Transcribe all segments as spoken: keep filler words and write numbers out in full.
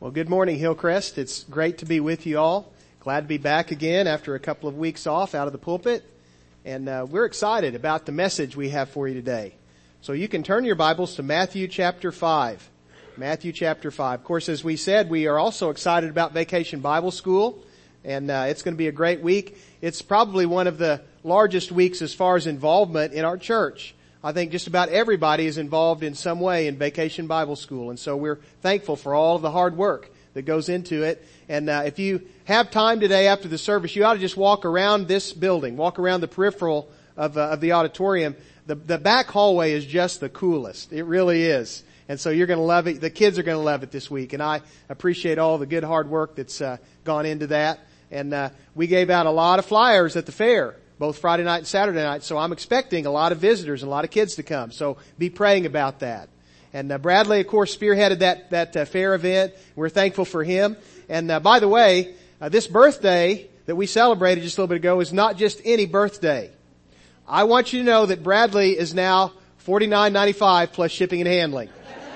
Well, good morning, Hillcrest. It's great to be with you all. Glad to be back again after a couple of weeks off out of the pulpit. And uh, we're excited about the message we have for you today. So you can turn your Bibles to Matthew chapter five. Matthew chapter five. Of course, as we said, we are also excited about Vacation Bible School. And uh, it's going to be a great week. It's probably one of the largest weeks as far as involvement in our church. I think just about everybody is involved in some way in Vacation Bible School. And so we're thankful for all of the hard work that goes into it. And uh, if you have time today after the service, you ought to just walk around this building, walk around the peripheral of, uh, of the auditorium. The, the back hallway is just the coolest. It really is. And so you're going to love it. The kids are going to love it this week. And I appreciate all the good hard work that's uh, gone into that. And uh, we gave out a lot of flyers at the fair, both Friday night and Saturday night. So I'm expecting a lot of visitors and a lot of kids to come. So be praying about that. And uh, Bradley, of course, spearheaded that that uh, fair event. We're thankful for him. And uh, by the way, uh, this birthday that we celebrated just a little bit ago is not just any birthday. I want you to know that Bradley is now forty-nine ninety-five plus shipping and handling.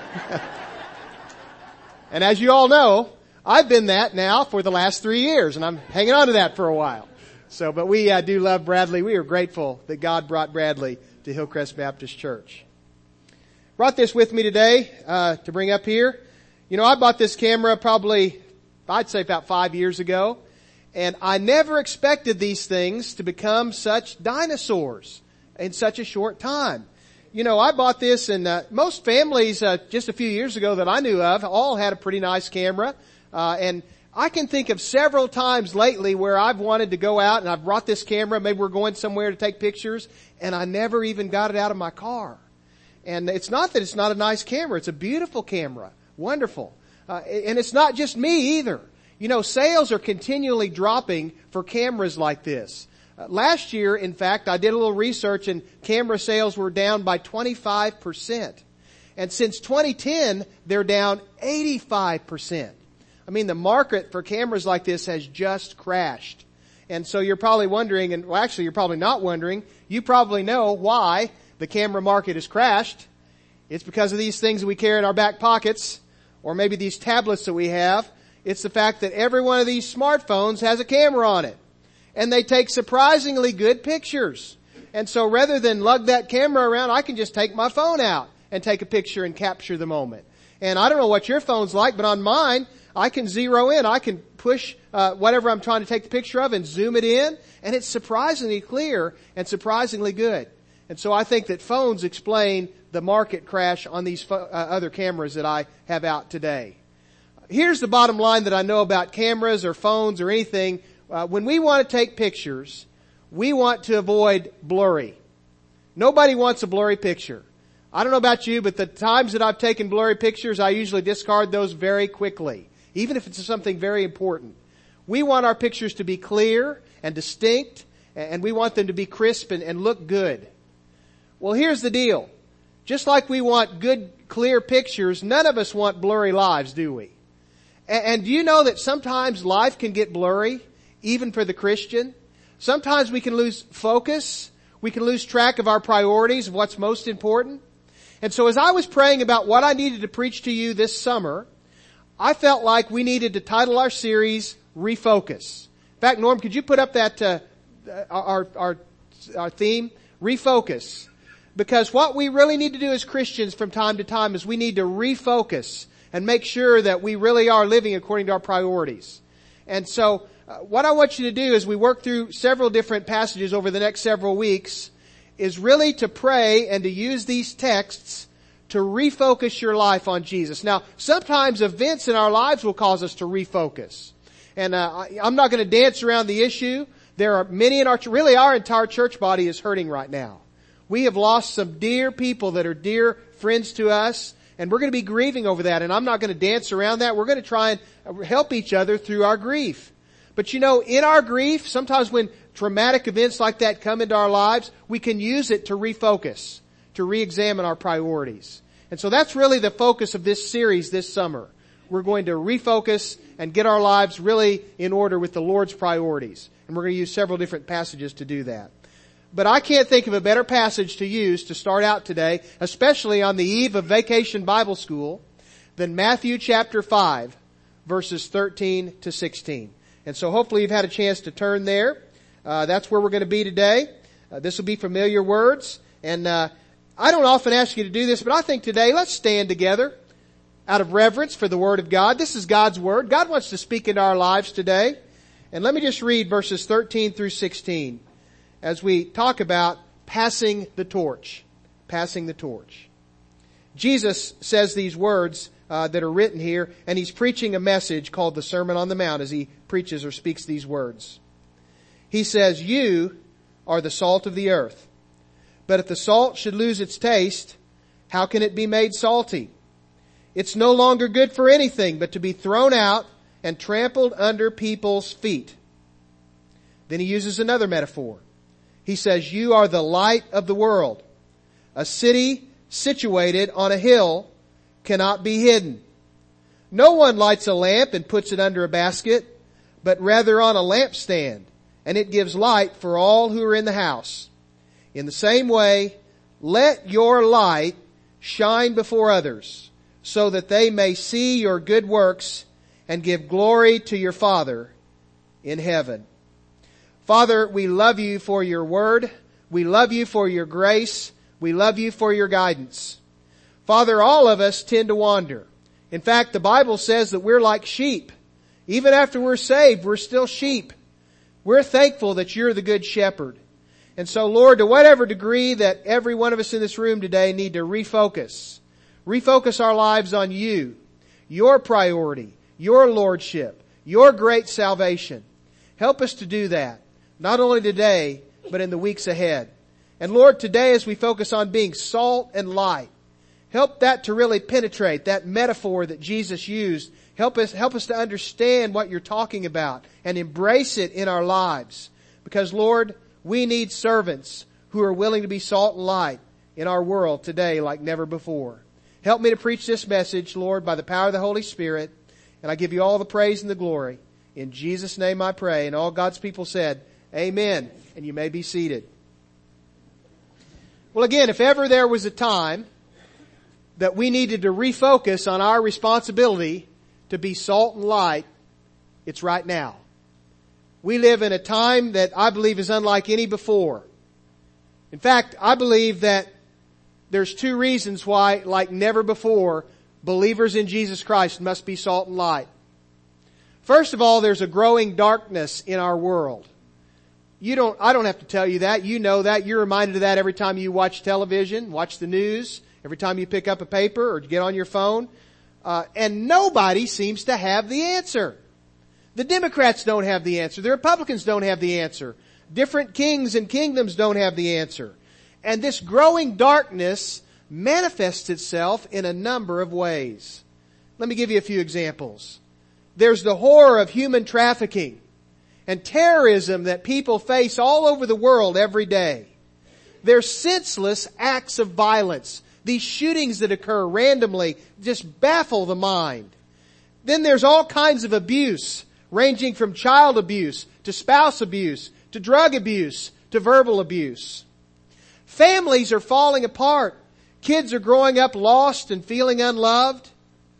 And as you all know, I've been that now for the last three years, and I'm hanging on to that for a while. So, but we uh, do love Bradley. We are grateful that God brought Bradley to Hillcrest Baptist Church. Brought this with me today uh, to bring up here. You know, I bought this camera probably, I'd say about five years ago, and I never expected these things to become such dinosaurs in such a short time. You know, I bought this, and uh, most families uh, just a few years ago that I knew of all had a pretty nice camera, uh, and I can think of several times lately where I've wanted to go out and I've brought this camera. Maybe we're going somewhere to take pictures and I never even got it out of my car. And it's not that it's not a nice camera. It's a beautiful camera. Wonderful. Uh, and it's not just me either. You know, sales are continually dropping for cameras like this. Uh, last year, in fact, I did a little research and camera sales were down by twenty-five percent. And since twenty ten, they're down eighty-five percent. I mean, the market for cameras like this has just crashed. And so you're probably wondering, and well, actually you're probably not wondering, you probably know why the camera market has crashed. It's because of these things that we carry in our back pockets, or maybe these tablets that we have. It's the fact that every one of these smartphones has a camera on it. And they take surprisingly good pictures. And so rather than lug that camera around, I can just take my phone out and take a picture and capture the moment. And I don't know what your phone's like, but on mine, I can zero in. I can push uh, whatever I'm trying to take the picture of and zoom it in, and it's surprisingly clear and surprisingly good. And so I think that phones explain the market crash on these fo- uh, other cameras that I have out today. Here's the bottom line that I know about cameras or phones or anything. Uh, when we want to take pictures, we want to avoid blurry. Nobody wants a blurry picture. I don't know about you, but the times that I've taken blurry pictures, I usually discard those very quickly, even if it's something very important. We want our pictures to be clear and distinct, and we want them to be crisp and, and look good. Well, here's the deal. Just like we want good, clear pictures, none of us want blurry lives, do we? And, and do you know that sometimes life can get blurry, even for the Christian? Sometimes we can lose focus. We can lose track of our priorities, of what's most important. And so as I was praying about what I needed to preach to you this summer, I felt like we needed to title our series, Refocus. In fact, Norm, could you put up that, uh, our, our, our theme? Refocus. Because what we really need to do as Christians from time to time is we need to refocus and make sure that we really are living according to our priorities. And so, uh, what I want you to do as we work through several different passages over the next several weeks is really to pray and to use these texts to refocus your life on Jesus. Now, sometimes events in our lives will cause us to refocus. And uh, I, I'm not going to dance around the issue. There are many in our, really our entire church body is hurting right now. We have lost some dear people that are dear friends to us, and we're going to be grieving over that. And I'm not going to dance around that. We're going to try and help each other through our grief. But you know, in our grief, sometimes when traumatic events like that come into our lives, we can use it to refocus, to re-examine our priorities. And so that's really the focus of this series this summer. We're going to refocus and get our lives really in order with the Lord's priorities. And we're going to use several different passages to do that. But I can't think of a better passage to use to start out today, especially on the eve of Vacation Bible School, than Matthew chapter five, verses thirteen to sixteen. And so hopefully you've had a chance to turn there. Uh, that's where we're going to be today. Uh, this will be familiar words. And uh, I don't often ask you to do this, but I think today let's stand together out of reverence for the Word of God. This is God's Word. God wants to speak into our lives today. And let me just read verses thirteen through sixteen as we talk about passing the torch. Passing the torch. Jesus says these words uh, that are written here, and He's preaching a message called the Sermon on the Mount as He preaches or speaks these words. He says, "You are the salt of the earth. But if the salt should lose its taste, how can it be made salty? It's no longer good for anything but to be thrown out and trampled under people's feet." Then He uses another metaphor. He says, "You are the light of the world. A city situated on a hill cannot be hidden. No one lights a lamp and puts it under a basket, but rather on a lampstand, and it gives light for all who are in the house. In the same way, let your light shine before others, so that they may see your good works and give glory to your Father in heaven." Father, we love You for Your word. We love You for Your grace. We love You for Your guidance. Father, all of us tend to wander. In fact, the Bible says that we're like sheep. Even after we're saved, we're still sheep. We're thankful that You're the good shepherd. And so, Lord, to whatever degree that every one of us in this room today need to refocus, refocus our lives on You, Your priority, Your lordship, Your great salvation. Help us to do that, not only today, but in the weeks ahead. And Lord, today as we focus on being salt and light, help that to really penetrate, that metaphor that Jesus used. Help us, help us to understand what You're talking about and embrace it in our lives. Because Lord, we need servants who are willing to be salt and light in our world today like never before. Help me to preach this message, Lord, by the power of the Holy Spirit. And I give You all the praise and the glory. In Jesus' name I pray. And all God's people said, amen. And you may be seated. Well, again, if ever there was a time that we needed to refocus on our responsibility to be salt and light, it's right now. We live in a time that I believe is unlike any before. In fact, I believe that there's two reasons why, like never before, believers in Jesus Christ must be salt and light. First of all, there's a growing darkness in our world. You don't, I don't have to tell you that. You know that. You're reminded of that every time you watch television, watch the news, every time you pick up a paper or get on your phone. Uh, and nobody seems to have the answer. The Democrats don't have the answer. The Republicans don't have the answer. Different kings and kingdoms don't have the answer. And this growing darkness manifests itself in a number of ways. Let me give you a few examples. There's the horror of human trafficking and terrorism that people face all over the world every day. There's senseless acts of violence. These shootings that occur randomly just baffle the mind. Then there's all kinds of abuse, ranging from child abuse to spouse abuse to drug abuse to verbal abuse. Families are falling apart. Kids are growing up lost and feeling unloved.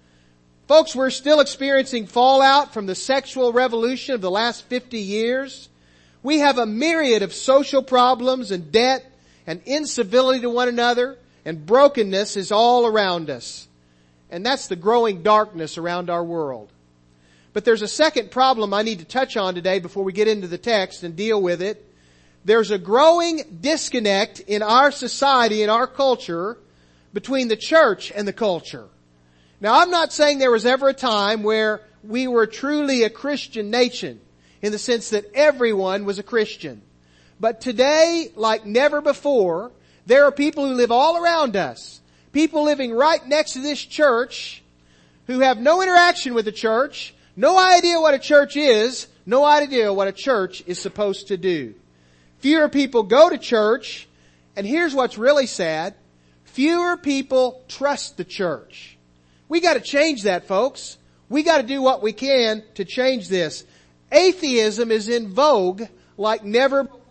Folks, we're still experiencing fallout from the sexual revolution of the last fifty years. We have a myriad of social problems and debt and incivility to one another, and brokenness is all around us. And that's the growing darkness around our world. But there's a second problem I need to touch on today before we get into the text and deal with it. There's a growing disconnect in our society, in our culture, between the church and the culture. Now, I'm not saying there was ever a time where we were truly a Christian nation, in the sense that everyone was a Christian. But today, like never before, there are people who live all around us. People living right next to this church who have no interaction with the church, no idea what a church is, no idea what a church is supposed to do. Fewer people go to church, and here's what's really sad. Fewer people trust the church. We got to change that, folks. We got to do what we can to change this. Atheism is in vogue like never before.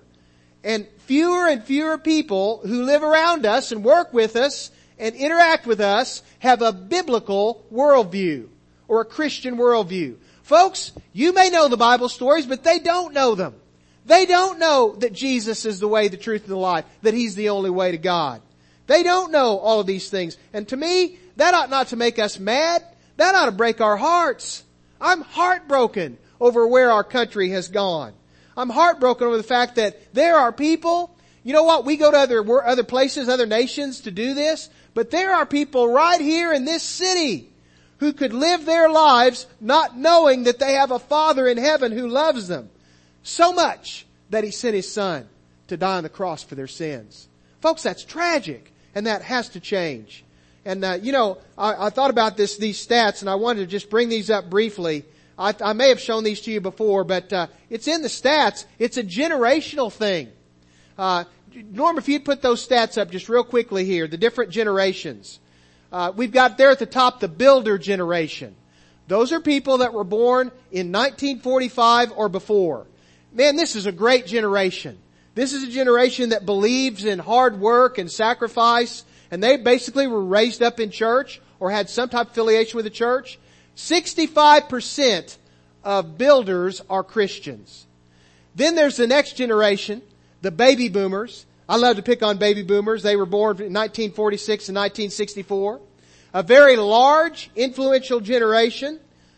And fewer and fewer people who live around us and work with us and interact with us have a biblical worldview or a Christian worldview. Folks, you may know the Bible stories, but they don't know them. They don't know that Jesus is the way, the truth, and the life, that He's the only way to God. They don't know all of these things. And to me, that ought not to make us mad. That ought to break our hearts. I'm heartbroken over where our country has gone. I'm heartbroken over the fact that there are people, you know what, we go to other, other places, other nations to do this, but there are people right here in this city who could live their lives not knowing that they have a Father in heaven who loves them so much that He sent His Son to die on the cross for their sins. Folks, that's tragic, and that has to change. And, uh, you know, I, I thought about this, these stats, and I wanted to just bring these up briefly. I, I may have shown these to you before, but uh, it's in the stats. It's a generational thing. Uh, Norm, if you'd put those stats up just real quickly here, the different generations. Uh, we've got there at the top the builder generation. Those are people that were born in nineteen forty-five or before. Man, this is a great generation. This is a generation that believes in hard work and sacrifice, and they basically were raised up in church or had some type of affiliation with the church. sixty-five percent of builders are Christians. Then there's the next generation, the baby boomers. I love to pick on baby boomers. They were born in nineteen forty-six and nineteen sixty-four. A very large, influential generation,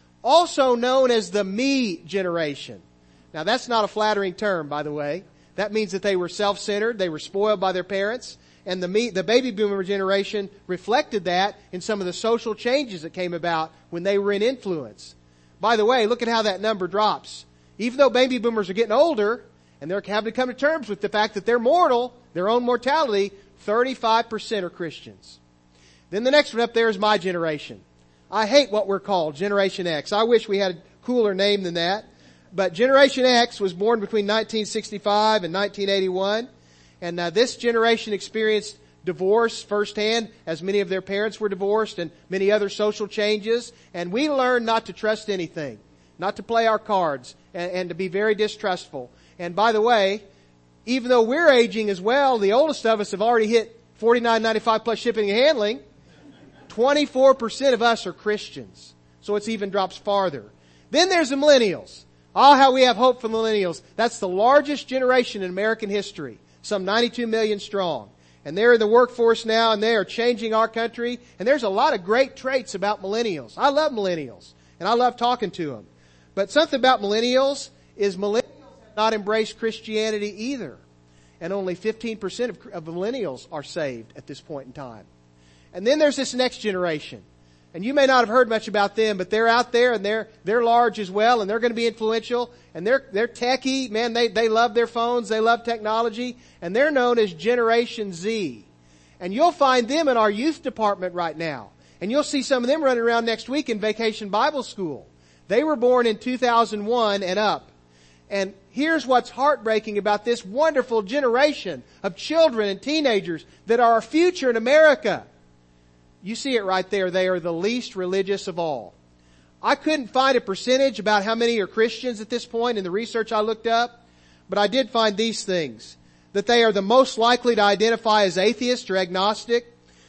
also known as the me generation. Now that's not a flattering term, by the way. That means that they were self-centered, they were spoiled by their parents, and the me, the baby boomer generation reflected that in some of the social changes that came about when they were in influence. By the way, look at how that number drops. Even though baby boomers are getting older, and they're having to come to terms with the fact that they're mortal, their own mortality, thirty-five percent are Christians. Then the next one up there is my generation. I hate what we're called, Generation X. I wish we had a cooler name than that. But Generation X was born between nineteen sixty-five and nineteen eighty-one. And uh, this generation experienced divorce firsthand, as many of their parents were divorced, and many other social changes. And we learned not to trust anything, not to play our cards, and, and to be very distrustful. And by the way, even though we're aging as well, the oldest of us have already hit forty-nine ninety-five plus shipping and handling. twenty-four percent of us are Christians. So it's even drops farther. Then there's the millennials. Oh, how we have hope for millennials. That's the largest generation in American history. Some ninety-two million strong. And they're in the workforce now, and they are changing our country. And there's a lot of great traits about millennials. I love millennials, and I love talking to them. But something about millennials is millennials have not embraced Christianity either. And only fifteen percent of, of millennials are saved at this point in time. And then there's this next generation. And you may not have heard much about them, but they're out there, and they're, they're large as well, and they're going to be influential, and they're, they're techie. Man, they, they love their phones, they love technology, and they're known as Generation Z. And you'll find them in our youth department right now. And you'll see some of them running around next week in Vacation Bible School. They were born in two thousand one and up. And here's what's heartbreaking about this wonderful generation of children and teenagers that are our future in America. You see it right there. They are the least religious of all. I couldn't find a percentage about how many are Christians at this point in the research I looked up, but I did find these things. That they are the most likely to identify as atheist or agnostic.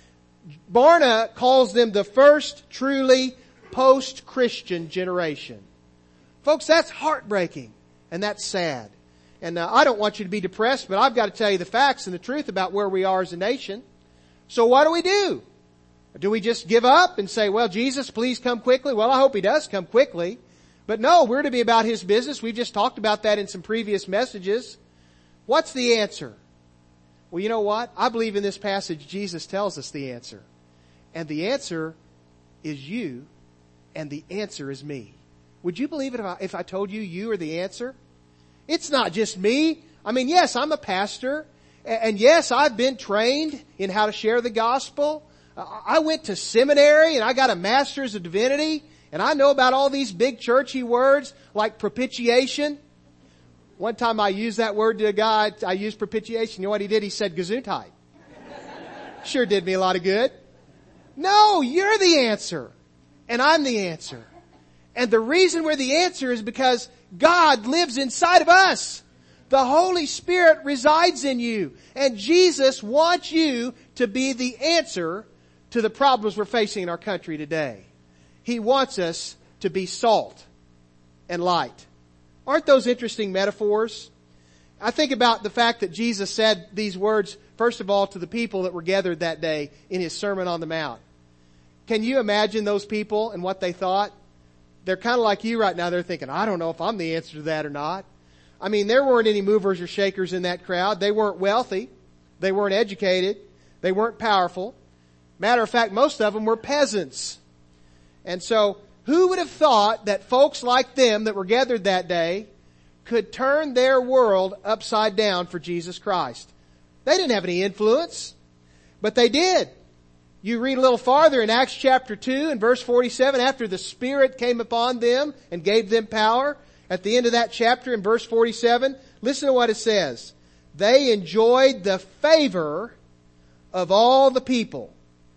Barna calls them the first truly post-Christian generation. Folks, that's heartbreaking, and that's sad. And uh, I don't want you to be depressed, but I've got to tell you the facts and the truth about where we are as a nation. So what do we do? Do we just give up and say, well, Jesus, please come quickly? Well, I hope He does come quickly. But no, we're to be about His business. We've just talked about that in some previous messages. What's the answer? Well, you know what? I believe in this passage Jesus tells us the answer. And the answer is you, and the answer is me. Would you believe it if I, if I told you you are the answer? It's not just me. I mean, yes, I'm a pastor. And yes, I've been trained in how to share the gospel. I went to seminary and I got a master's of divinity, and I know about all these big churchy words like propitiation. One time I used that word to a guy, I used propitiation. You know what he did? He said Gesundheit. Sure did me a lot of good. No, you're the answer. And I'm the answer. And the reason we're the answer is because God lives inside of us. The Holy Spirit resides in you. And Jesus wants you to be the answer to the problems we're facing in our country today. He wants us to be salt and light. Aren't those interesting metaphors? I think about the fact that Jesus said these words, first of all, to the people that were gathered that day in his Sermon on the Mount. Can you imagine those people and what they thought? They're kind of like you right now. They're thinking, I don't know if I'm the answer to that or not. I mean, there weren't any movers or shakers in that crowd. They weren't wealthy. They weren't educated. They weren't powerful. Matter of fact, most of them were peasants. And so, who would have thought that folks like them that were gathered that day could turn their world upside down for Jesus Christ? They didn't have any influence, but they did. You read a little farther in Acts chapter two and verse forty-seven, after the Spirit came upon them and gave them power, at the end of that chapter in verse forty-seven, listen to what it says. They enjoyed the favor of all the people,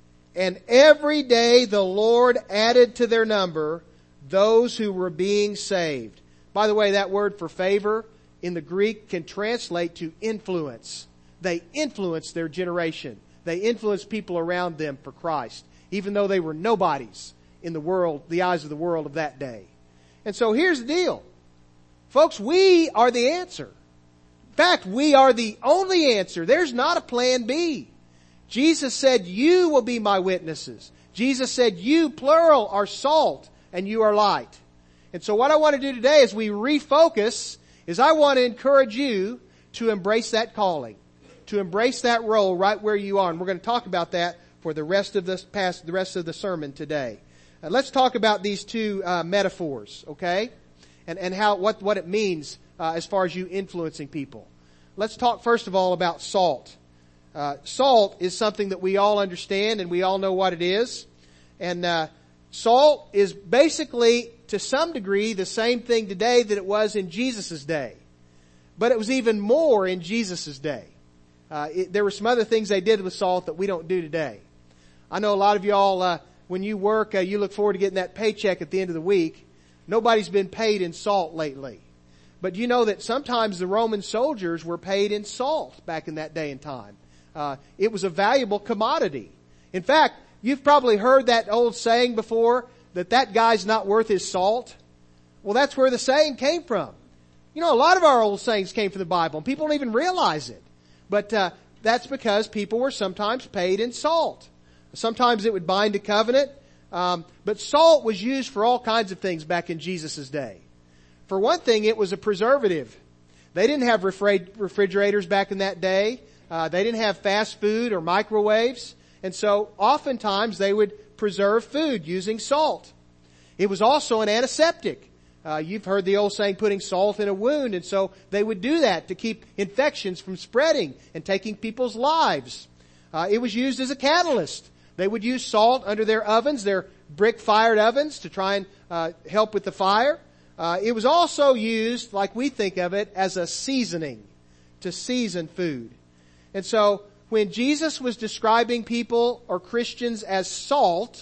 and every day the Lord added to their number those who were being saved. By the way, that word for favor in the Greek can translate to influence. They influenced their generation. They influenced people around them for Christ, even though they were nobodies in the world, the eyes of the world of that day. And so here's the deal. Folks, we are the answer. In fact, we are the only answer. There's not a plan B. Jesus said, you will be my witnesses. Jesus said, you, plural, are salt and you are light. And so what I want to do today as we refocus is I want to encourage you to embrace that calling, to embrace that role right where you are. And we're going to talk about that for the rest of this past, the rest of the sermon today. Uh, let's talk about these two uh, metaphors, okay? And, and how, what, what it means uh, as far as you influencing people. Let's talk first of all about salt. Uh, salt is something that we all understand and we all know what it is. And uh, salt is basically, to some degree, the same thing today that it was in Jesus' day. But it was even more in Jesus' day. Uh, it, there were some other things they did with salt that we don't do today. I know a lot of y'all, uh, when you work, uh, you look forward to getting that paycheck at the end of the week. Nobody's been paid in salt lately. But you know that sometimes the Roman soldiers were paid in salt back in that day and time. Uh, it was a valuable commodity. In fact, you've probably heard that old saying before, that that guy's not worth his salt. Well, that's where the saying came from. You know, a lot of our old sayings came from the Bible, and people don't even realize it. But uh, that's because people were sometimes paid in salt. Sometimes it would bind a covenant. Um, but salt was used for all kinds of things back in Jesus' day. For one thing, it was a preservative. They didn't have refri- refrigerators back in that day. Uh, they didn't have fast food or microwaves. And so oftentimes they would preserve food using salt. It was also an antiseptic. Uh, you've heard the old saying, putting salt in a wound. And so they would do that to keep infections from spreading and taking people's lives. Uh, it was used as a catalyst. They would use salt under their ovens, their brick-fired ovens, to try and uh, help with the fire. Uh, it was also used, like we think of it, as a seasoning, to season food. And so, when Jesus was describing people or Christians as salt,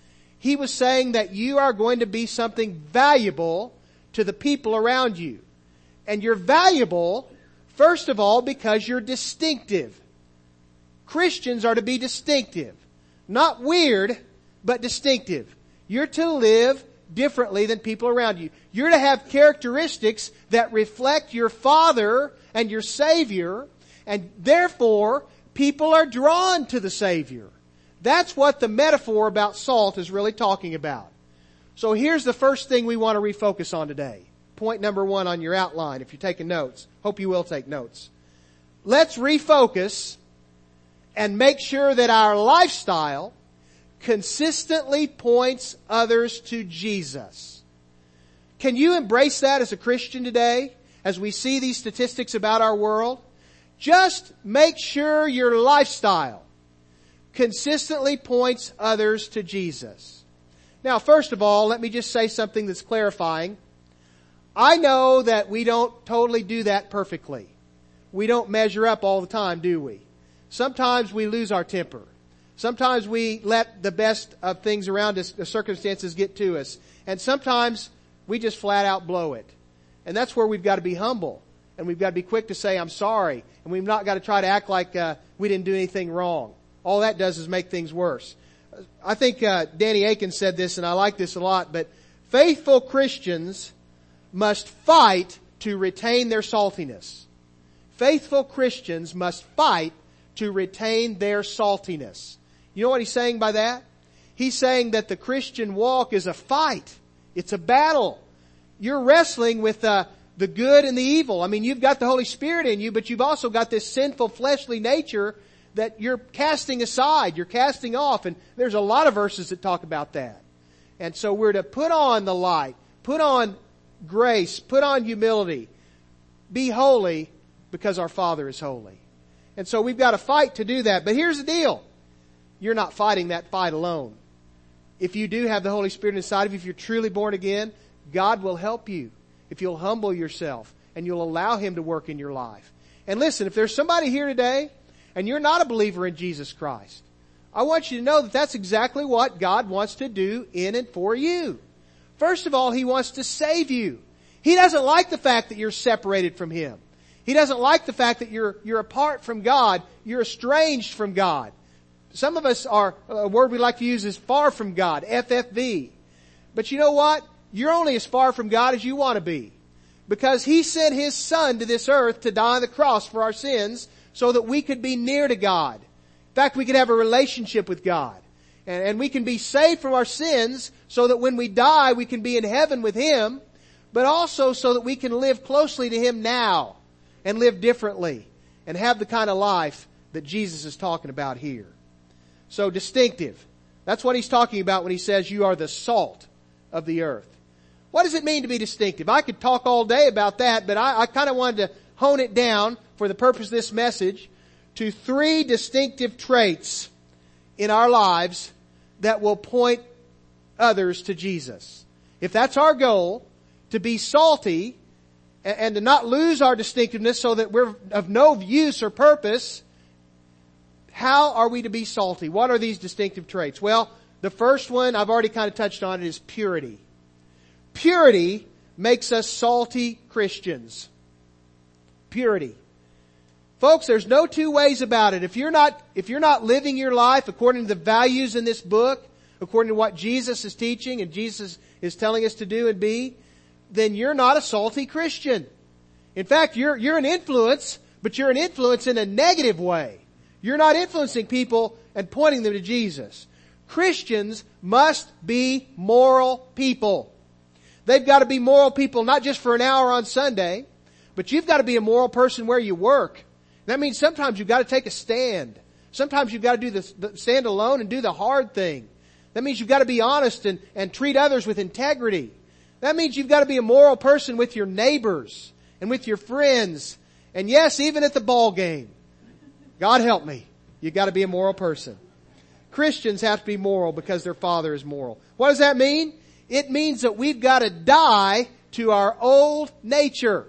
He was saying that you are going to be something valuable to the people around you. And you're valuable, first of all, because you're distinctive. Christians are to be distinctive. Not weird, but distinctive. You're to live differently than people around you. You're to have characteristics that reflect your Father and your Savior, and therefore, people are drawn to the Savior. That's what the metaphor about salt is really talking about. So here's the first thing we want to refocus on today. Point number one on your outline, if you're taking notes. Hope you will take notes. Let's refocus and make sure that our lifestyle consistently points others to Jesus. Can you embrace that as a Christian today, as we see these statistics about our world? Just make sure your lifestyle consistently points others to Jesus. Now, first of all, let me just say something that's clarifying. I know that we don't totally do that perfectly. We don't measure up all the time, do we? Sometimes we lose our temper. Sometimes we let the best of things around us, the circumstances, get to us. And sometimes we just flat out blow it. And that's where we've got to be humble. And we've got to be quick to say, I'm sorry. And we've not got to try to act like uh, we didn't do anything wrong. All that does is make things worse. I think uh, Danny Aiken said this, and I like this a lot, but Faithful Christians must fight to retain their saltiness. Faithful Christians must fight to retain their saltiness. You know what he's saying by that? He's saying that the Christian walk is a fight. It's a battle. You're wrestling with uh, the good and the evil. I mean, you've got the Holy Spirit in you, but you've also got this sinful fleshly nature that you're casting aside, you're casting off. And there's a lot of verses that talk about that. And so we're to put on the light, put on grace, put on humility, be holy because our Father is holy. And so we've got to fight to do that. But here's the deal. You're not fighting that fight alone. If you do have the Holy Spirit inside of you, if you're truly born again, God will help you if you'll humble yourself and you'll allow Him to work in your life. And listen, if there's somebody here today and you're not a believer in Jesus Christ, I want you to know that that's exactly what God wants to do in and for you. First of all, He wants to save you. He doesn't like the fact that you're separated from Him. He doesn't like the fact that you're, you're apart from God. You're estranged from God. Some of us are, a word we like to use is far from God, F F V. But you know what? You're only as far from God as you want to be. Because He sent His Son to this earth to die on the cross for our sins so that we could be near to God. In fact, we could have a relationship with God. And, and we can be saved from our sins so that when we die, we can be in heaven with Him. But also so that we can live closely to Him now and live differently and have the kind of life that Jesus is talking about here. So distinctive. That's what He's talking about when He says you are the salt of the earth. What does it mean to be distinctive? I could talk all day about that, but I, I kind of wanted to hone it down for the purpose of this message to three distinctive traits in our lives that will point others to Jesus. If that's our goal, to be salty and, and to not lose our distinctiveness so that we're of no use or purpose, how are we to be salty? What are these distinctive traits? Well, the first one, I've already kind of touched on it, is purity. Purity makes us salty Christians. Purity. Folks, there's no two ways about it. If you're not, if you're not living your life according to the values in this book, according to what Jesus is teaching and Jesus is telling us to do and be, then you're not a salty Christian. In fact, you're, you're an influence, but you're an influence in a negative way. You're not influencing people and pointing them to Jesus. Christians must be moral people. They've got to be moral people not just for an hour on Sunday, but you've got to be a moral person where you work. That means sometimes you've got to take a stand. Sometimes you've got to do the, the stand alone and do the hard thing. That means you've got to be honest and, and treat others with integrity. That means you've got to be a moral person with your neighbors and with your friends. And yes, even at the ball game. God help me. You've got to be a moral person. Christians have to be moral because their Father is moral. What does that mean? It means that we've got to die to our old nature.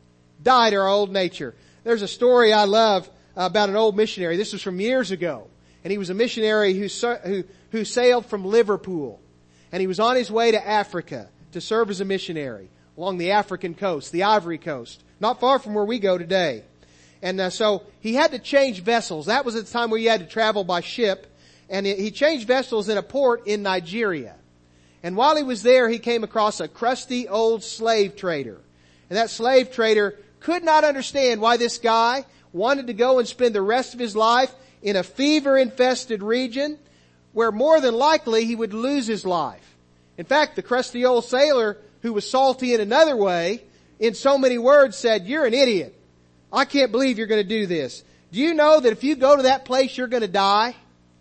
Die to our old nature. There's a story I love about an old missionary. This was from years ago. And he was a missionary who, who, who sailed from Liverpool. And he was on his way to Africa to serve as a missionary along the African coast, the Ivory Coast, not far from where we go today. And uh, so he had to change vessels. That was at the time where he had to travel by ship. And he changed vessels in a port in Nigeria. And while he was there, he came across a crusty old slave trader. And that slave trader could not understand why this guy wanted to go and spend the rest of his life in a fever-infested region where more than likely he would lose his life. In fact, the crusty old sailor, who was salty in another way, in so many words said, "You're an idiot. I can't believe you're going to do this. Do you know that if you go to that place, you're going to die?"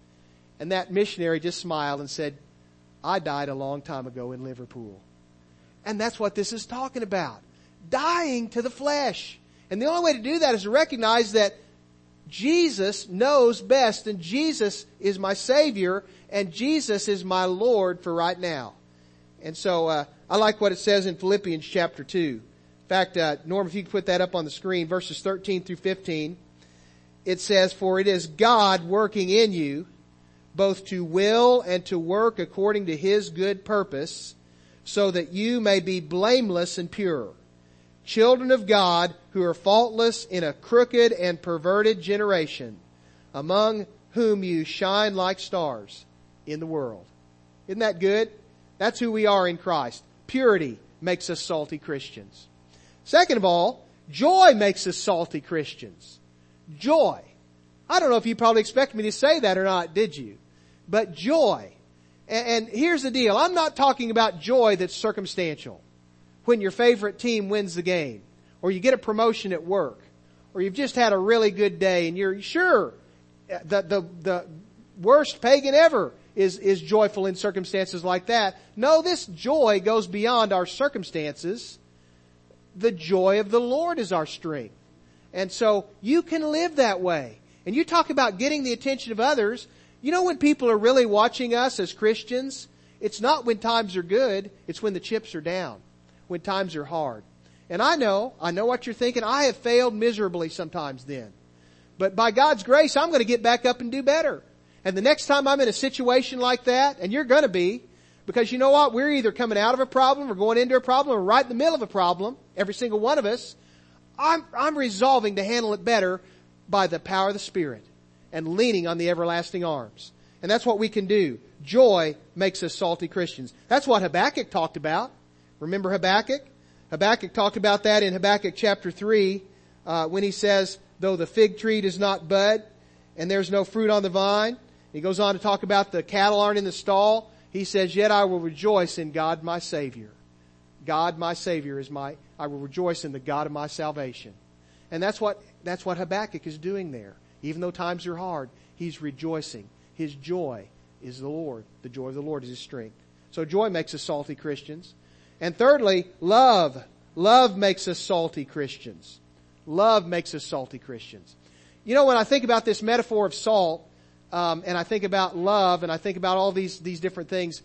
And that missionary just smiled and said, "I died a long time ago in Liverpool." And that's what this is talking about. Dying to the flesh. And the only way to do that is to recognize that Jesus knows best, and Jesus is my Savior, and Jesus is my Lord for right now. And so uh, I like what it says in Philippians chapter two. In fact, uh, Norm, if you could put that up on the screen, verses thirteen through fifteen. It says, "For it is God working in you, both to will and to work according to His good purpose, so that you may be blameless and pure, children of God who are faultless in a crooked and perverted generation, among whom you shine like stars in the world." Isn't that good? That's who we are in Christ. purity makes us salty Christians. Second of all, joy makes us salty Christians. Joy. I don't know if you probably expected me to say that or not, did you? But joy. And, and here's the deal. I'm not talking about joy that's circumstantial. When your favorite team wins the game, or you get a promotion at work, or you've just had a really good day and you're sure the, the, the worst pagan ever is, is joyful in circumstances like that. No, this joy goes beyond our circumstances. The joy of the Lord is our strength. And so you can live that way. And you talk about getting the attention of others. You know when people are really watching us as Christians? It's not when times are good. It's when the chips are down. When times are hard. And I know, I know what you're thinking. I have failed miserably sometimes then. But by God's grace, I'm going to get back up and do better. And the next time I'm in a situation like that, and you're going to be, because you know what? We're either coming out of a problem or going into a problem or right in the middle of a problem. Every single one of us. I'm, I'm resolving to handle it better by the power of the Spirit and leaning on the everlasting arms. And that's what we can do. Joy makes us salty Christians. That's what Habakkuk talked about. Remember Habakkuk? Habakkuk talked about that in Habakkuk chapter three, uh, when he says, though the fig tree does not bud and there's no fruit on the vine. He goes on to talk about the cattle aren't in the stall. He says, yet I will rejoice in God my Savior. God my Savior is my, I will rejoice in the God of my salvation. And that's what, that's what Habakkuk is doing there. Even though times are hard, he's rejoicing. His joy is the Lord. The joy of the Lord is his strength. So joy makes us salty Christians. And thirdly, love. Love makes us salty Christians. Love makes us salty Christians. You know, when I think about this metaphor of salt, um, and I think about love, and I think about all these, these different things,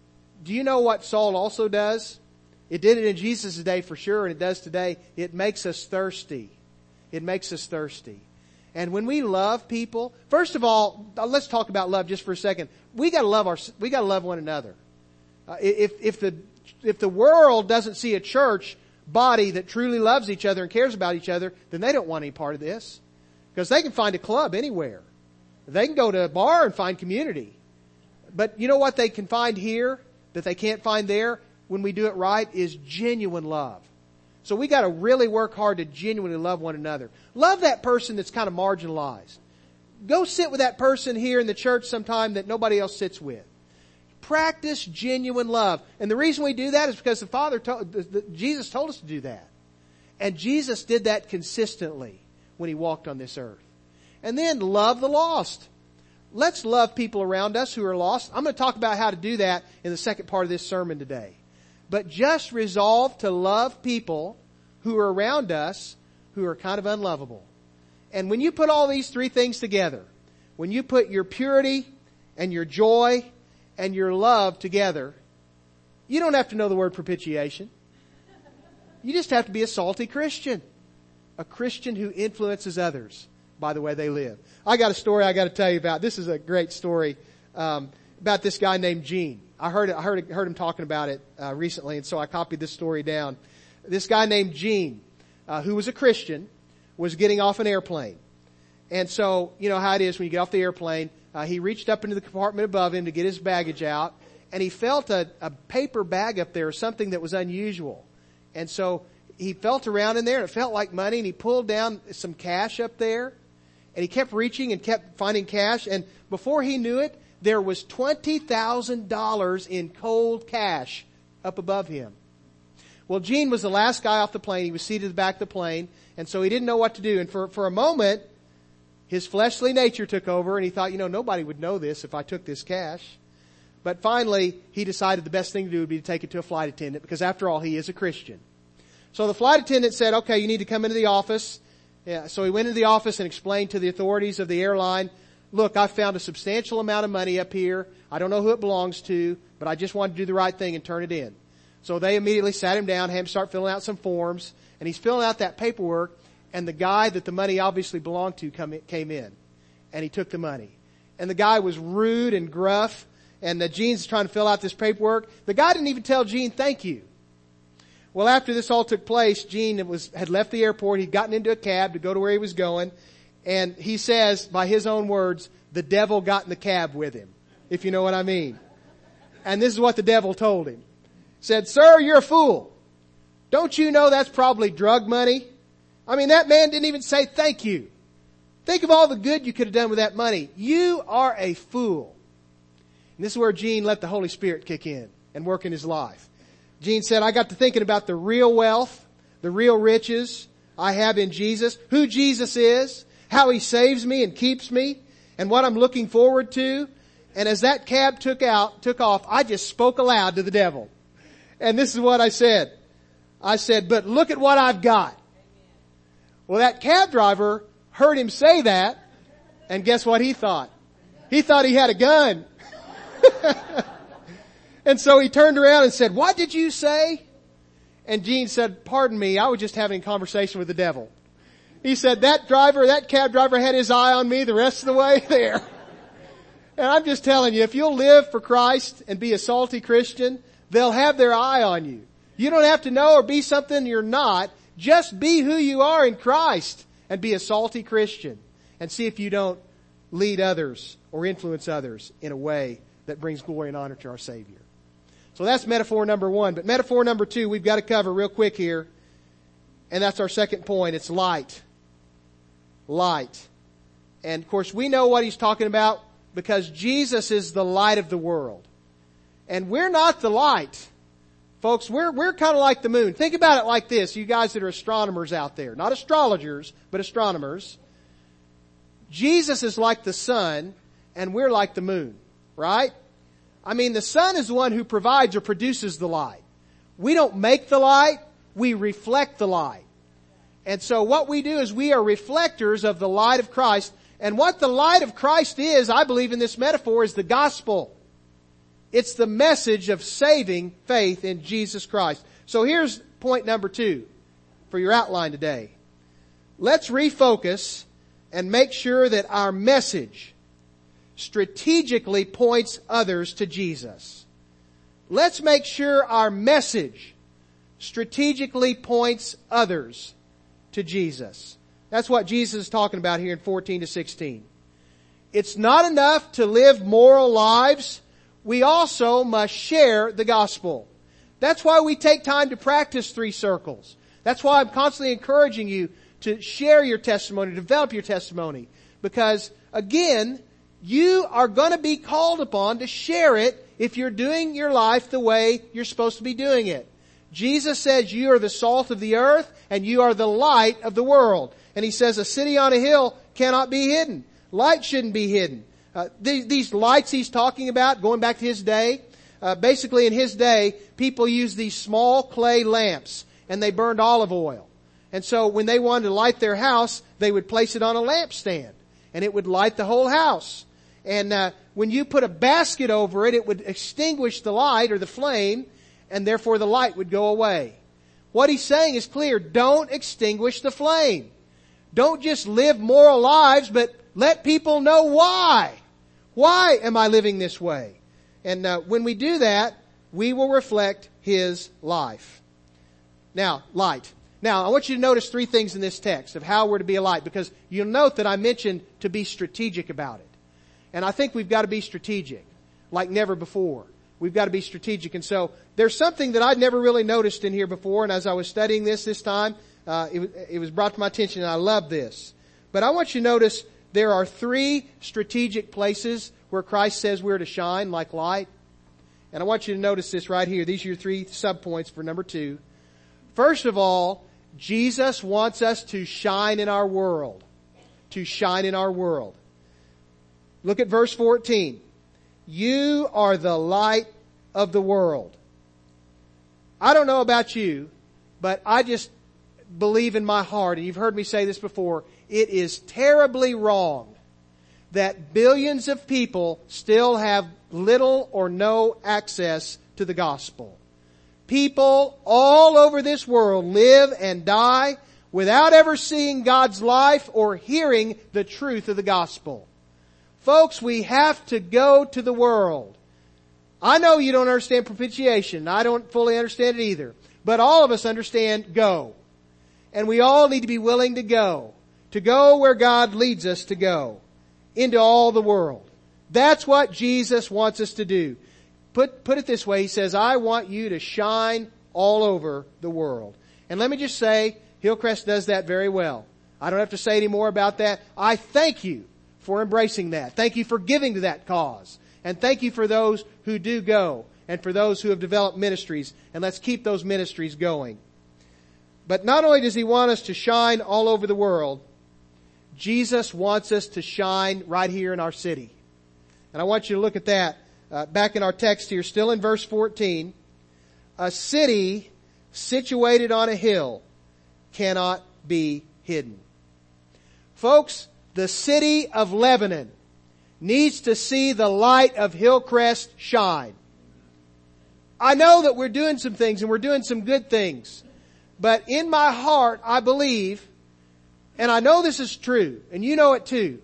do you know what salt also does? It did it in Jesus' day for sure, and it does today. It makes us thirsty. It makes us thirsty. And when we love people, first of all, let's talk about love just for a second. We gotta love our, we gotta love one another. Uh, if, if the, if the world doesn't see a church body that truly loves each other and cares about each other, then they don't want any part of this. Because they can find a club anywhere. They can go to a bar and find community. But you know what they can find here that they can't find there when we do it right is genuine love. So we got to really work hard to genuinely love one another. Love that person that's kind of marginalized. Go sit with that person here in the church sometime that nobody else sits with. Practice genuine love. And the reason we do that is because the Father told, the, the, Jesus told us to do that. And Jesus did that consistently when He walked on this earth. And then love the lost. Let's love people around us who are lost. I'm going to talk about how to do that in the second part of this sermon today. But just resolve to love people who are around us who are kind of unlovable. And when you put all these three things together, when you put your purity and your joy and your love together, you don't have to know the word propitiation. You just have to be a salty Christian. A Christian who influences others by the way they live. I got a story I got to tell you about. This is a great story um, about this guy named Gene. I heard I heard heard him talking about it uh, recently, and so I copied this story down. This guy named Gene, uh, who was a Christian, was getting off an airplane, and so you know how it is when you get off the airplane. Uh, he reached up into the compartment above him to get his baggage out, and he felt a, a paper bag up there, something that was unusual, and so he felt around in there, and it felt like money, and he pulled down some cash up there, and he kept reaching and kept finding cash, and before he knew it, there was twenty thousand dollars in cold cash up above him. Well, Gene was the last guy off the plane. He was seated at the back of the plane, and so he didn't know what to do. And for, for a moment, his fleshly nature took over, and he thought, you know, nobody would know this if I took this cash. But finally, he decided the best thing to do would be to take it to a flight attendant, because after all, he is a Christian. So the flight attendant said, okay, you need to come into the office. Yeah, so he went into the office and explained to the authorities of the airline, look, I found a substantial amount of money up here. I don't know who it belongs to, but I just wanted to do the right thing and turn it in. So they immediately sat him down, had him start filling out some forms, and he's filling out that paperwork, and the guy that the money obviously belonged to come in, came in, and he took the money. And the guy was rude and gruff, and the Gene's trying to fill out this paperwork. The guy didn't even tell Gene thank you. Well, after this all took place, Gene was, had left the airport. He'd gotten into a cab to go to where he was going. And he says, by his own words, the devil got in the cab with him, if you know what I mean. And this is what the devil told him. said, "Sir, you're a fool. Don't you know that's probably drug money? I mean, that man didn't even say thank you. Think of all the good you could have done with that money. You are a fool." And this is where Gene let the Holy Spirit kick in and work in his life. Gene said, "I got to thinking about the real wealth, the real riches I have in Jesus, who Jesus is, how He saves me and keeps me, and what I'm looking forward to." And as that cab took out, took off, I just spoke aloud to the devil. And this is what I said. I said, "But look at what I've got." Well, that cab driver heard him say that, and guess what he thought? He thought he had a gun. And so he turned around and said, "What did you say?" And Gene said, "Pardon me, I was just having a conversation with the devil." He said, "That driver, that cab driver had his eye on me the rest of the way there." And I'm just telling you, if you'll live for Christ and be a salty Christian, they'll have their eye on you. You don't have to know or be something you're not. Just be who you are in Christ and be a salty Christian. And see if you don't lead others or influence others in a way that brings glory and honor to our Savior. So that's metaphor number one. But metaphor number two, we've got to cover real quick here. And that's our second point. It's light. Light. And of course, we know what he's talking about because Jesus is the light of the world. And we're not the light. Folks, we're, we're kind of like the moon. Think about it like this, you guys that are astronomers out there. Not astrologers, but astronomers. Jesus is like the sun, and we're like the moon. Right? I mean, the sun is the one who provides or produces the light. We don't make the light, we reflect the light. And so what we do is we are reflectors of the light of Christ. And what the light of Christ is, I believe in this metaphor, is the gospel. It's the message of saving faith in Jesus Christ. So here's point number two for your outline today. Let's refocus and make sure that our message strategically points others to Jesus. Let's make sure our message strategically points others to Jesus. That's what Jesus is talking about here in fourteen to sixteen. It's not enough to live moral lives. We also must share the gospel. That's why we take time to practice three circles. That's why I'm constantly encouraging you to share your testimony, develop your testimony. Because, again, you are going to be called upon to share it if you're doing your life the way you're supposed to be doing it. Jesus says you are the salt of the earth and you are the light of the world. And He says a city on a hill cannot be hidden. Light shouldn't be hidden. Uh, these, these lights He's talking about, going back to His day, uh, basically in His day, people used these small clay lamps and they burned olive oil. And so when they wanted to light their house, they would place it on a lampstand and it would light the whole house. And uh, when you put a basket over it, it would extinguish the light or the flame, and therefore the light would go away. What He's saying is clear. Don't extinguish the flame. Don't just live moral lives, but let people know why. Why am I living this way? And uh, when we do that, we will reflect His life. Now, light. Now, I want you to notice three things in this text of how we're to be a light, because you'll note that I mentioned to be strategic about it. And I think we've got to be strategic, like never before. We've got to be strategic. And so there's something that I'd never really noticed in here before, and as I was studying this this time, uh, it, it was brought to my attention, and I love this. But I want you to notice there are three strategic places where Christ says we're to shine like light. And I want you to notice this right here. These are your three subpoints for number two. First of all, Jesus wants us to shine in our world. To shine in our world. Look at verse fourteen. You are the light of the world. I don't know about you, but I just believe in my heart, and you've heard me say this before, it is terribly wrong that billions of people still have little or no access to the gospel. People all over this world live and die without ever seeing God's life or hearing the truth of the gospel. Folks, we have to go to the world. I know you don't understand propitiation. I don't fully understand it either. But all of us understand go. And we all need to be willing to go. To go where God leads us to go. Into all the world. That's what Jesus wants us to do. put, put it this way. He says, I want you to shine all over the world. And let me just say, Hillcrest does that very well. I don't have to say any more about that. I thank you for embracing that. Thank you for giving to that cause. And thank you for those who do go and for those who have developed ministries. And let's keep those ministries going. But not only does He want us to shine all over the world, Jesus wants us to shine right here in our city. And I want you to look at that uh, back in our text here, still in verse fourteen. A city situated on a hill cannot be hidden. Folks, the city of Lebanon needs to see the light of Hillcrest shine. I know that we're doing some things and we're doing some good things. But in my heart, I believe, and I know this is true, and you know it too,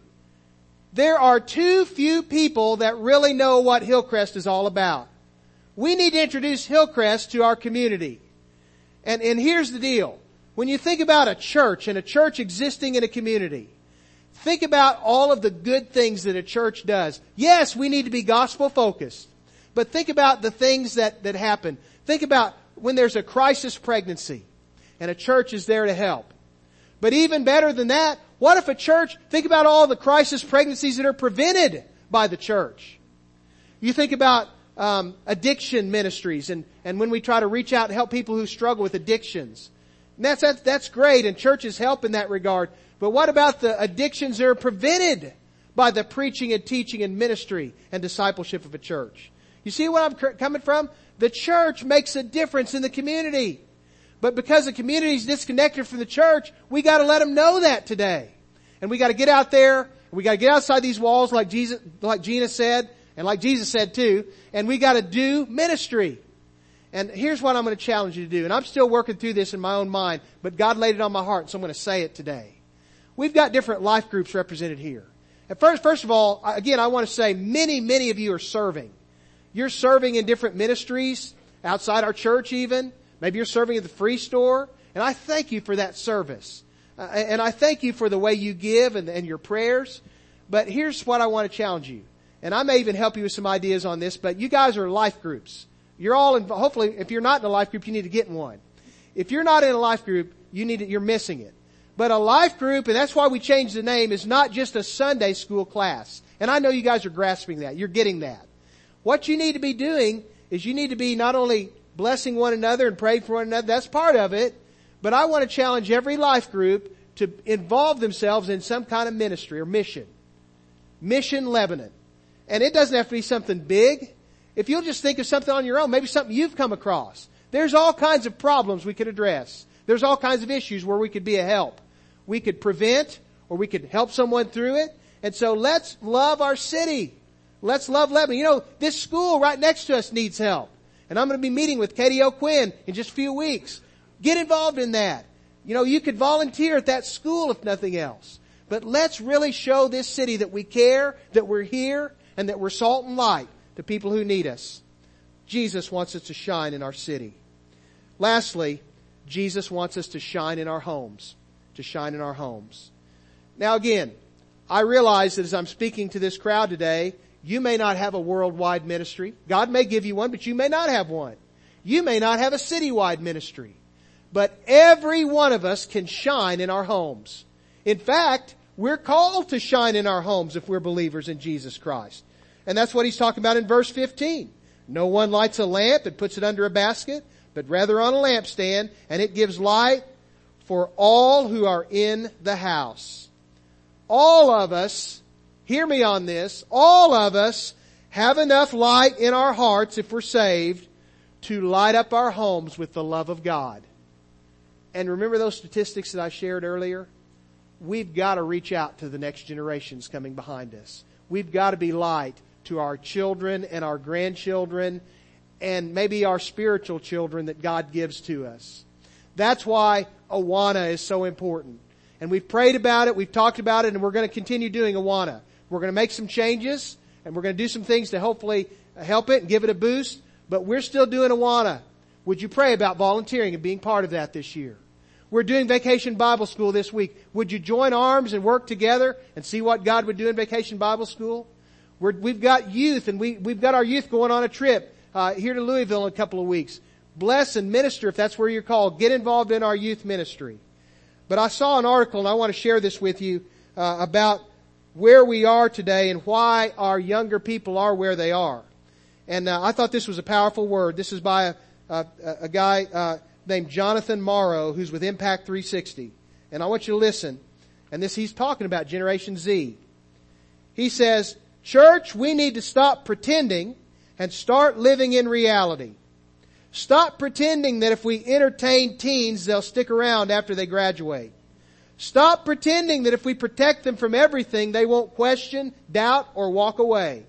there are too few people that really know what Hillcrest is all about. We need to introduce Hillcrest to our community. And, and here's the deal. When you think about a church and a church existing in a community, think about all of the good things that a church does. Yes, we need to be gospel focused, but think about the things that, that happen. Think about when there's a crisis pregnancy and a church is there to help. But even better than that, what if a church, think about all the crisis pregnancies that are prevented by the church. You think about um, addiction ministries and, and when we try to reach out and help people who struggle with addictions. And that's, that's, that's great, and churches help in that regard. But what about the addictions that are prevented by the preaching and teaching and ministry and discipleship of a church? You see where I'm coming from? The church makes a difference in the community. But because the community is disconnected from the church, we got to let them know that today. And we got to get out there. We got to get outside these walls, like Jesus, like Gina said, and like Jesus said too. And we got to do ministry. And here's what I'm going to challenge you to do. And I'm still working through this in my own mind, but God laid it on my heart, so I'm going to say it today. We've got different life groups represented here. At first, first of all, again, I want to say many, many of you are serving. You're serving in different ministries, outside our church even. Maybe you're serving at the free store. And I thank you for that service. Uh, and I thank you for the way you give and, and your prayers. But here's what I want to challenge you. And I may even help you with some ideas on this, but you guys are life groups. You're all in, hopefully, if you're not in a life group, you need to get in one. If you're not in a life group, you need to, you're missing it. But a life group, and that's why we changed the name, is not just a Sunday school class. And I know you guys are grasping that. You're getting that. What you need to be doing is you need to be not only blessing one another and praying for one another. That's part of it. But I want to challenge every life group to involve themselves in some kind of ministry or mission. Mission Lebanon. And it doesn't have to be something big. If you'll just think of something on your own, maybe something you've come across. There's all kinds of problems we could address. There's all kinds of issues where we could be a help. We could prevent or we could help someone through it. And so let's love our city. Let's love Lebanon. You know, this school right next to us needs help. And I'm going to be meeting with Katie O'Quinn in just a few weeks. Get involved in that. You know, you could volunteer at that school if nothing else. But let's really show this city that we care, that we're here, and that we're salt and light to people who need us. Jesus wants us to shine in our city. Lastly, Jesus wants us to shine in our homes. To shine in our homes. Now again, I realize that as I'm speaking to this crowd today, you may not have a worldwide ministry. God may give you one, but you may not have one. You may not have a citywide ministry. But every one of us can shine in our homes. In fact, we're called to shine in our homes if we're believers in Jesus Christ. And that's what he's talking about in verse fifteen. No one lights a lamp and puts it under a basket, but rather on a lampstand, and it gives light for all who are in the house. All of us, hear me on this, all of us have enough light in our hearts, if we're saved, to light up our homes with the love of God. And remember those statistics that I shared earlier? We've got to reach out to the next generations coming behind us. We've got to be light to our children and our grandchildren and maybe our spiritual children that God gives to us. That's why Awana is so important. And we've prayed about it, we've talked about it, and we're going to continue doing Awana. We're going to make some changes, and we're going to do some things to hopefully help it and give it a boost. But we're still doing Awana. Would you pray about volunteering and being part of that this year? We're doing Vacation Bible School this week. Would you join arms and work together and see what God would do in Vacation Bible School? We're, we've got youth, and we, we've got our youth going on a trip uh, here to Louisville in a couple of weeks. Bless and minister if that's where you're called. Get involved in our youth ministry. But I saw an article, and I want to share this with you, uh, about where we are today and why our younger people are where they are. And uh, I thought this was a powerful word. This is by a, a, a guy uh, named Jonathan Morrow, who's with Impact three sixty. And I want you to listen. And this, he's talking about Generation Z. He says, "Church, we need to stop pretending and start living in reality. Stop pretending that if we entertain teens, they'll stick around after they graduate. Stop pretending that if we protect them from everything, they won't question, doubt, or walk away.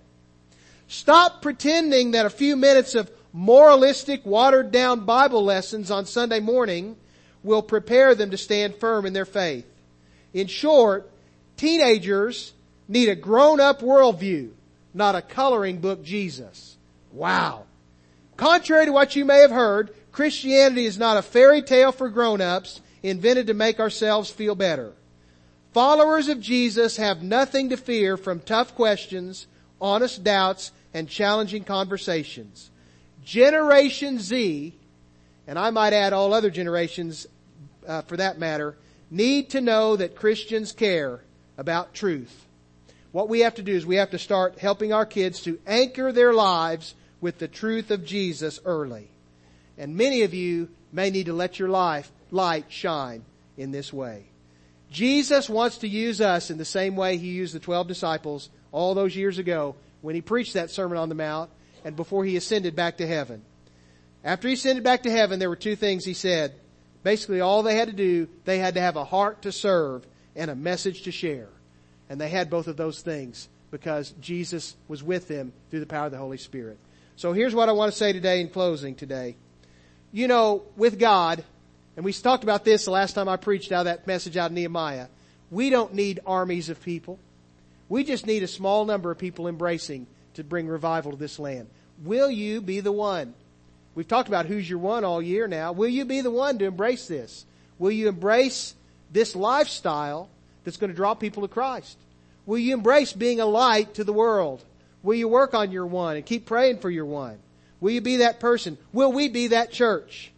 Stop pretending that a few minutes of moralistic, watered-down Bible lessons on Sunday morning will prepare them to stand firm in their faith. In short, teenagers need a grown-up worldview, not a coloring book Jesus." Wow. Contrary to what you may have heard, Christianity is not a fairy tale for grown-ups invented to make ourselves feel better. Followers of Jesus have nothing to fear from tough questions, honest doubts, and challenging conversations. Generation Z, and I might add all other generations uh, for that matter, need to know that Christians care about truth. What we have to do is we have to start helping our kids to anchor their lives with the truth of Jesus early. And many of you may need to let your life light shine in this way. Jesus wants to use us in the same way He used the twelve disciples all those years ago when He preached that Sermon on the Mount and before He ascended back to heaven. After He ascended back to heaven, there were two things He said. Basically, all they had to do, they had to have a heart to serve and a message to share. And they had both of those things because Jesus was with them through the power of the Holy Spirit. So here's what I want to say today in closing today. You know, with God, and we talked about this the last time I preached out of that message out of Nehemiah, we don't need armies of people. We just need a small number of people embracing to bring revival to this land. Will you be the one? We've talked about who's your one all year now. Will you be the one to embrace this? Will you embrace this lifestyle that's going to draw people to Christ? Will you embrace being a light to the world? Will you work on your one and keep praying for your one? Will you be that person? Will we be that church?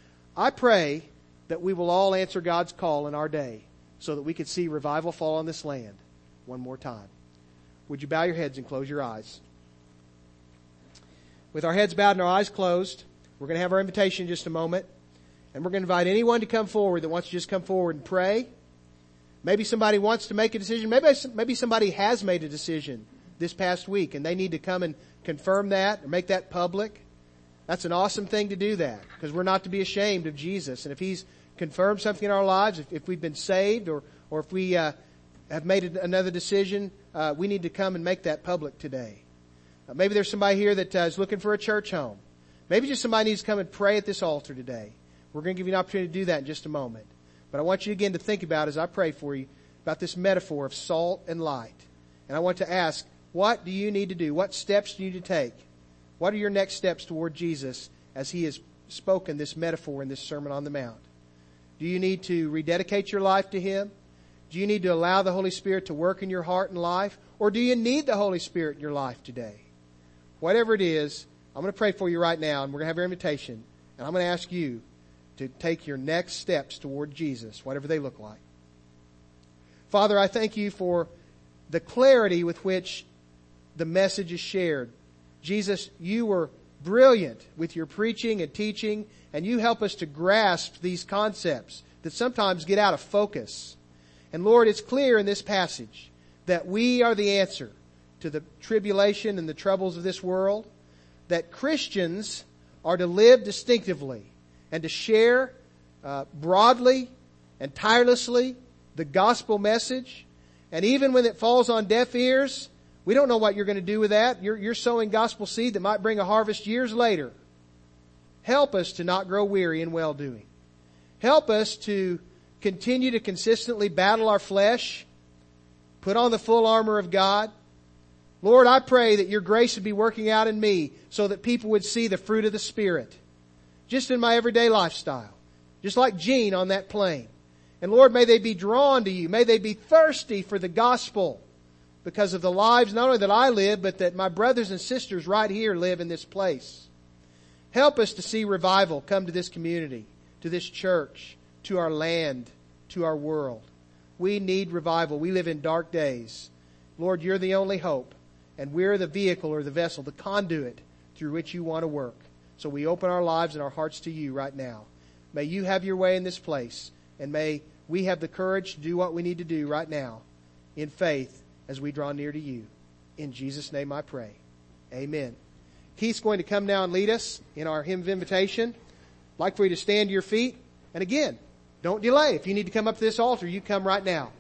I pray that we will all answer God's call in our day so that we could see revival fall on this land one more time. Would you bow your heads and close your eyes? With our heads bowed and our eyes closed, we're going to have our invitation in just a moment. And we're going to invite anyone to come forward that wants to just come forward and pray. Maybe somebody wants to make a decision. Maybe, maybe somebody has made a decision this past week and they need to come and confirm that or make that public. That's an awesome thing to do that because we're not to be ashamed of Jesus. And if He's confirmed something in our lives, if, if we've been saved or, or if we uh, have made another decision, uh, we need to come and make that public today. Uh, maybe there's somebody here that uh, is looking for a church home. Maybe just somebody needs to come and pray at this altar today. We're going to give you an opportunity to do that in just a moment. But I want you again to think about, as I pray for you, about this metaphor of salt and light. And I want to ask, what do you need to do? What steps do you need to take? What are your next steps toward Jesus as He has spoken this metaphor in this Sermon on the Mount? Do you need to rededicate your life to Him? Do you need to allow the Holy Spirit to work in your heart and life? Or do you need the Holy Spirit in your life today? Whatever it is, I'm going to pray for you right now, and we're going to have your invitation. And I'm going to ask you to take your next steps toward Jesus, whatever they look like. Father, I thank You for the clarity with which the message is shared. Jesus, You were brilliant with Your preaching and teaching, and You help us to grasp these concepts that sometimes get out of focus. And Lord, it's clear in this passage that we are the answer to the tribulation and the troubles of this world, that Christians are to live distinctively and to share uh, broadly and tirelessly the gospel message. And even when it falls on deaf ears, we don't know what You're going to do with that. You're, you're sowing gospel seed that might bring a harvest years later. Help us to not grow weary in well-doing. Help us to continue to consistently battle our flesh, put on the full armor of God. Lord, I pray that Your grace would be working out in me so that people would see the fruit of the Spirit just in my everyday lifestyle, just like Gene on that plane. And Lord, may they be drawn to You. May they be thirsty for the gospel because of the lives not only that I live, but that my brothers and sisters right here live in this place. Help us to see revival come to this community, to this church, to our land, to our world. We need revival. We live in dark days. Lord, you're the only hope, and we're the vehicle or the vessel, the conduit through which you want to work. So we open our lives and our hearts to you right now. May you have your way in this place, and may we have the courage to do what we need to do right now in faith as we draw near to you. In Jesus' name I pray. Amen. Keith's going to come now and lead us in our hymn of invitation. I'd like for you to stand to your feet. And again, don't delay. If you need to come up to this altar, you come right now.